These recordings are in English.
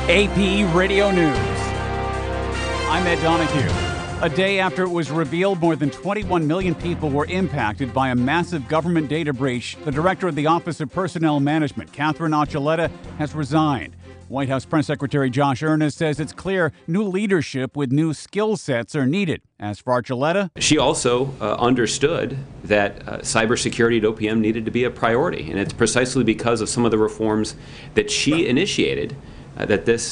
AP Radio News. I'm Ed Donahue. A day after it was revealed more than 21 million people were impacted by a massive government data breach, the director of the Office of Personnel Management, Catherine Archuleta, has resigned. White House Press Secretary Josh Earnest says it's clear new leadership with new skill sets are needed. As for Archuleta, she also understood that cybersecurity at OPM needed to be a priority, and it's precisely because of some of the reforms that she initiated that this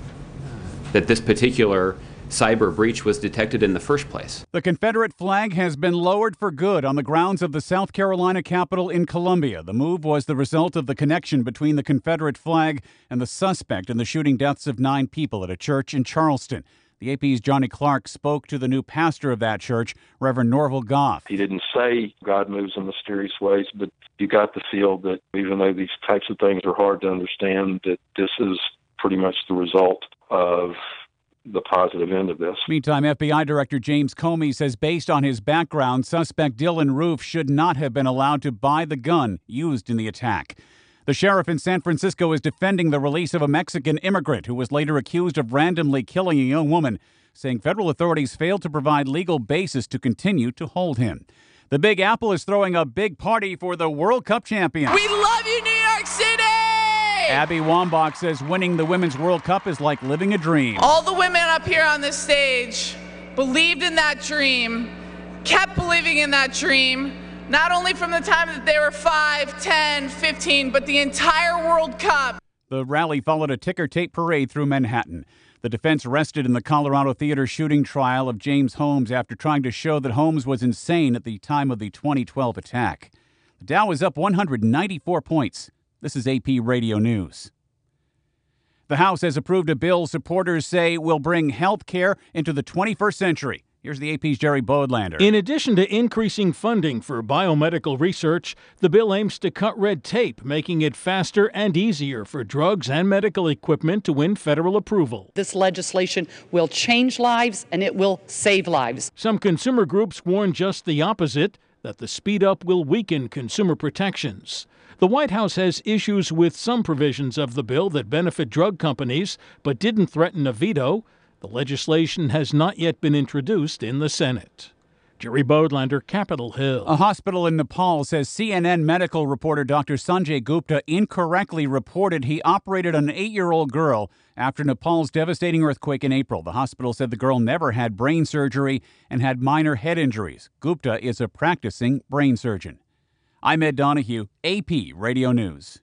particular cyber breach was detected in the first place. The Confederate flag has been lowered for good on the grounds of the South Carolina Capitol in Columbia. The move was the result of the connection between the Confederate flag and the suspect in the shooting deaths of 9 people at a church in Charleston. The AP's Johnny Clark spoke to the new pastor of that church, Reverend Norval Goff. He didn't say God moves in mysterious ways, but you got the feel that even though these types of things are hard to understand, that this is pretty much the result of the positive end of this. Meantime, FBI Director James Comey says based on his background, suspect Dylan Roof should not have been allowed to buy the gun used in the attack. The sheriff in San Francisco is defending the release of a Mexican immigrant who was later accused of randomly killing a young woman, saying federal authorities failed to provide legal basis to continue to hold him. The Big Apple is throwing a big party for the World Cup champions. We love you, New York City! Abby Wambach says winning the Women's World Cup is like living a dream. All the women up here on this stage believed in that dream, kept believing in that dream, not only from the time that they were 5, 10, 15, but the entire World Cup. The rally followed a ticker tape parade through Manhattan. The defense rested in the Colorado theater shooting trial of James Holmes after trying to show that Holmes was insane at the time of the 2012 attack. The Dow is up 194 points. This is AP Radio News. The House has approved a bill supporters say will bring health care into the 21st century. Here's the AP's Jerry Bodlander. In addition to increasing funding for biomedical research, the bill aims to cut red tape, making it faster and easier for drugs and medical equipment to win federal approval. This legislation will change lives and it will save lives. Some consumer groups warn just the opposite, that the speed up will weaken consumer protections. The White House has issues with some provisions of the bill that benefit drug companies, but didn't threaten a veto. The legislation has not yet been introduced in the Senate. Jerry Bodlander, Capitol Hill. A hospital in Nepal says CNN medical reporter Dr. Sanjay Gupta incorrectly reported he operated on an 8-year-old girl after Nepal's devastating earthquake in April. The hospital said the girl never had brain surgery and had minor head injuries. Gupta is a practicing brain surgeon. I'm Ed Donahue, AP Radio News.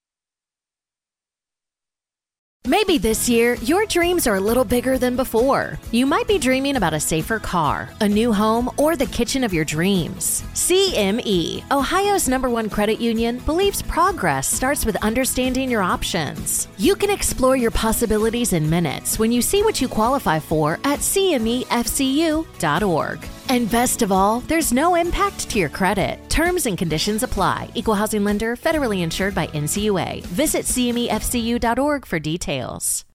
Maybe this year, your dreams are a little bigger than before. You might be dreaming about a safer car, a new home, or the kitchen of your dreams. CME, Ohio's #1 credit union, believes progress starts with understanding your options. You can explore your possibilities in minutes when you see what you qualify for at CMEFCU.org. And best of all, there's no impact to your credit. Terms and conditions apply. Equal housing lender, federally insured by NCUA. Visit CMEFCU.org for details.